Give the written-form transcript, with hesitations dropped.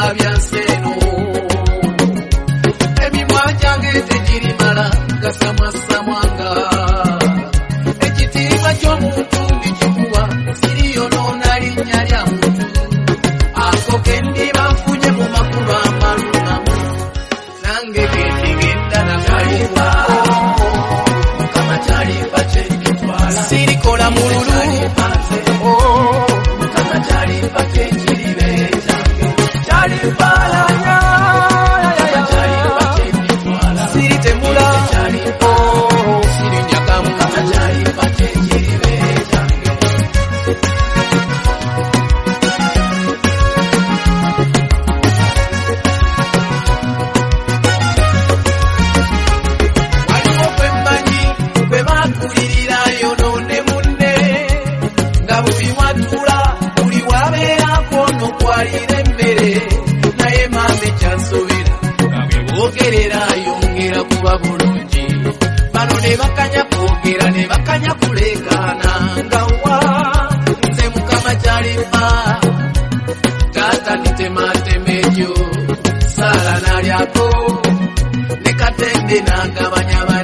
byanseno emimwa gyange tegirimala gasamwasamwanga ekitiibwa ky'omuntu ndikikuwa siriyonoona linnya lya muntu ako kendiba nfunye mu makulu amalunamu nange gendigenda nakaliba mukama kyaliba kyekitwala sirikola mululu mukama kyaliba kyekiribeeta kyalibaalanya kyaliba kyekitwala siritemula sirinyaga mukama kyaliba kyekiribeeta waliwo kwemmanyi kwe bakulirirayo nonde munne nga buli watula buli wabeerako nokwalira emmere naye maama ekyansobera nga bwe boogerera yongera kuba bulungi bano ne bakanya kwogera ne bakanya kuleekaana nga wa nze mukama kyaliba taata nitematemejo saala nalyako ne katende n'agabanya